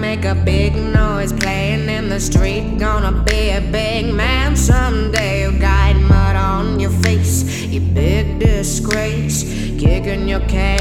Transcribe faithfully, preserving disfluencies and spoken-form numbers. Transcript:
make a big noise playing in the street. Gonna be a big man someday. You got mud on your face, you big disgrace, kicking your can